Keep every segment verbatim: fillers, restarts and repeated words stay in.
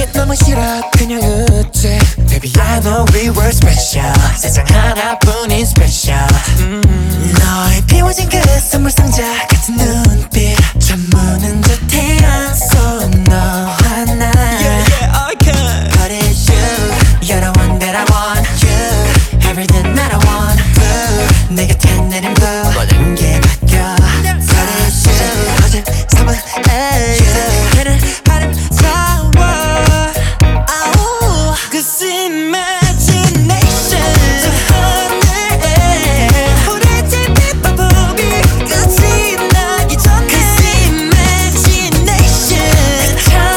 너무 싫어 그냥 웃지. Baby I know we were special. 세상 하나뿐인 special. 음. 너의 비워진 그 선물 상자 같은 눈빛 전무는 듯해한 손 너와 나. Yeah yeah I can. But it's you. You're the one that I want. You everything that I want. Blue 내 곁에 내린 blue 모든 게 바뀌어. But it's you. 어제 삼은 you 걔는 아름다워. Oh, cause imagination 저 하늘에 우리 집이 바보비 끝이 나기 전에. Cause imagination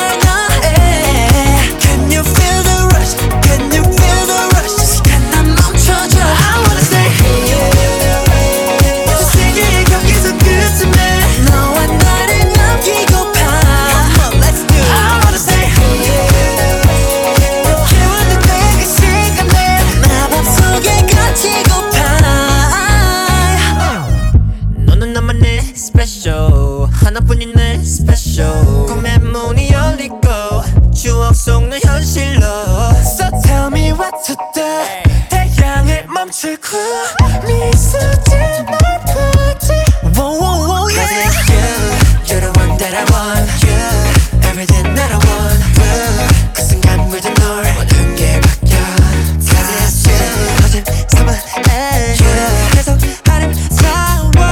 찬양해. Can you feel the rush? Can you feel the rush? 시간 난 멈춰줘. I wanna stay here. 저 세계의 경계선 끝쯤에 너와 나를 남기고파. Come on, let's do it. I wanna stay here. 깨우는 그 시간에 마법 속에 갇히고파. 너는 나만의 special 하나뿐인 내 special. 꿈의 문이 열리고 추억 속 내 현실로. So tell me what to do. 태양을 멈추고 미소짓 날 보지. Whoa, whoa, whoa, yeah. Cause it's you. You're the one that I want. You everything that I want. Blue 그 순간 물든 널 모든 게 바뀌어. Cause it's you. 어제 삼은 you 계속 아름다워.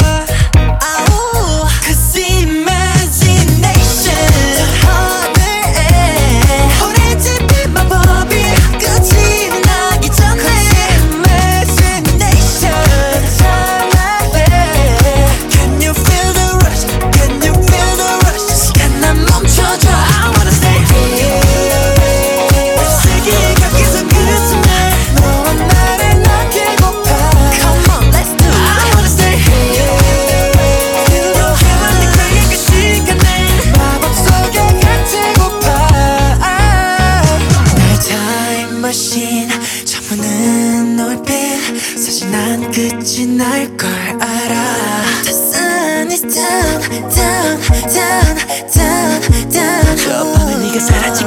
Oh, cause imagination 저 하늘에 우리 집이 마법이 끝이 나기 전에. Cause imagination 찬양해. Can you feel the rush? Can you feel the rush? 시간 난 멈춰줘. I wanna stay here. 세계의 경계선 끝쯤에 너와 나를 남기고파. Come on, let's do it. I wanna stay here. 깨우는 그 시간에 마법 속에 갇히고파. 나의 time machine 전부는 넓힌 사실 난 끝이 날 걸 알아. The sun is down, down, down, down, down. 저 밤에 네가 사라지고